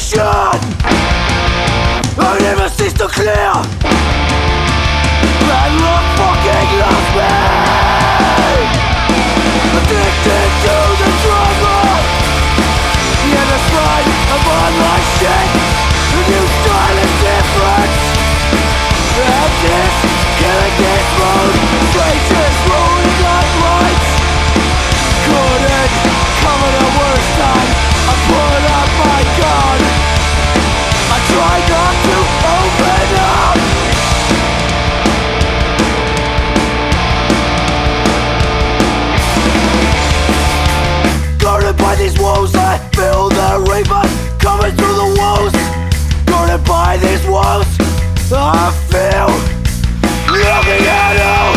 vision I never cease to clear. Bad luck fucking lost me. Addicted to the drama. The endless ride of online shit. The new style is different. Emptiness, killing this mood. Strangers rolling like lights. Couldn't come at a worse time. I put up my gun. I try not to open up. Guarded by these walls, I feel the reaper coming through the walls. Guarded by these walls, I feel looking at you.